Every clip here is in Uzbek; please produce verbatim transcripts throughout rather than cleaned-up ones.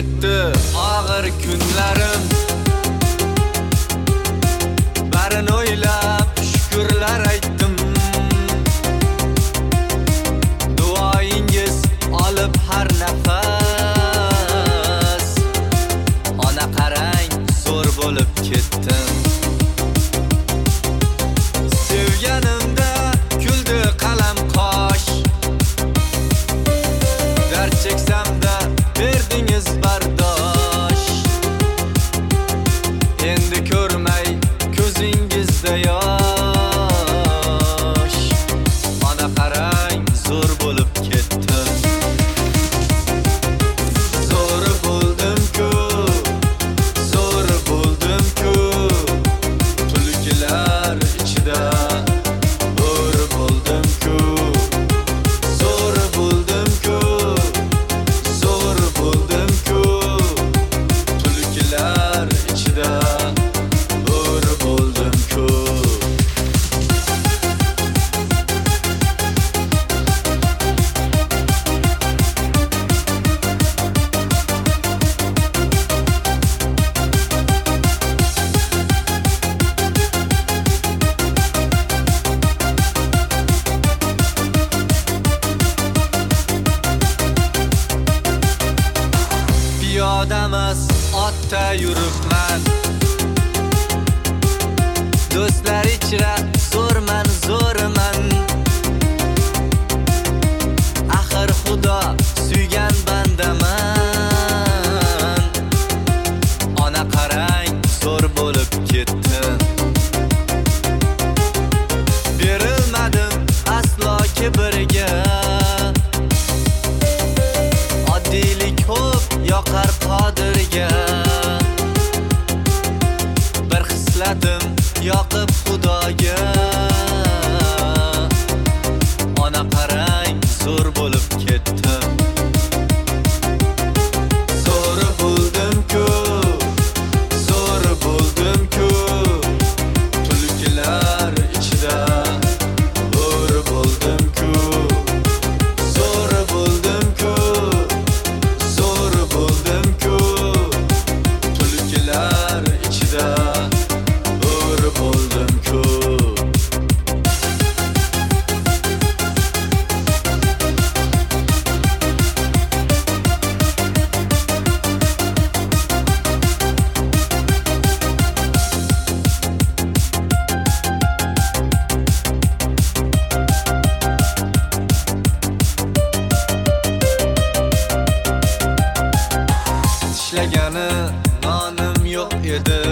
ketdi og'ir kunlarim, barini o'ylab shukrlar aytdim. Duoyingiz olib har nafas, ona qarang zo'r bo'lib ketdim. Sevganimda kuldi qalam qosh, dard cheksamda berdingiz bardosh. Endi ko'rmay ko'zingizda yosh, ona qarang zo'r bo'lib ketdim. Zo'r bo'ldim-ku, zo'r bo'ldim-ku, tulkilar ichida bo'r bo'ldim-ku. Zo'r bo'ldim-ku, zo'r bo'ldim-ku, tulkilar ichida bo'r bo'ldim-ku. Piyodamas otda yuribman, do'stlar ichra zo'rman, zo'rman. Axir Xudo suygan bandaman. Ona qarang zo'r bo'lib ketdim. Berilmadim aslo kibrga, oddiylik ko'p yoqar Qodirga. Bir hislatim yoqib Xudoga, ona qarang zo'r bo'lib ketdim. Zo'r bo'ldim-ku, zo'r bo'ldim-ku, tulkilar ichida bo'r bo'ldim-ku. Zo'r bo'ldim-ku, zo'r bo'ldim-ku, tulkilar ichida bo'r bo'ldim-ku. Tishlagani nonim yo'q edi,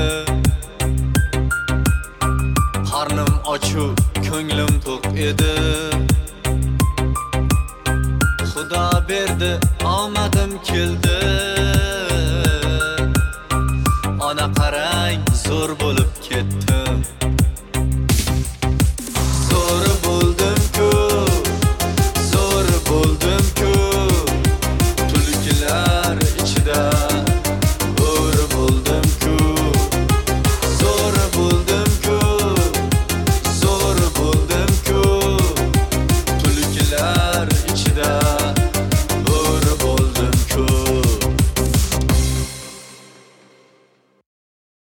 qornim ochu, ko'nglim to'q edi. Xudo berdi, omadim keldi,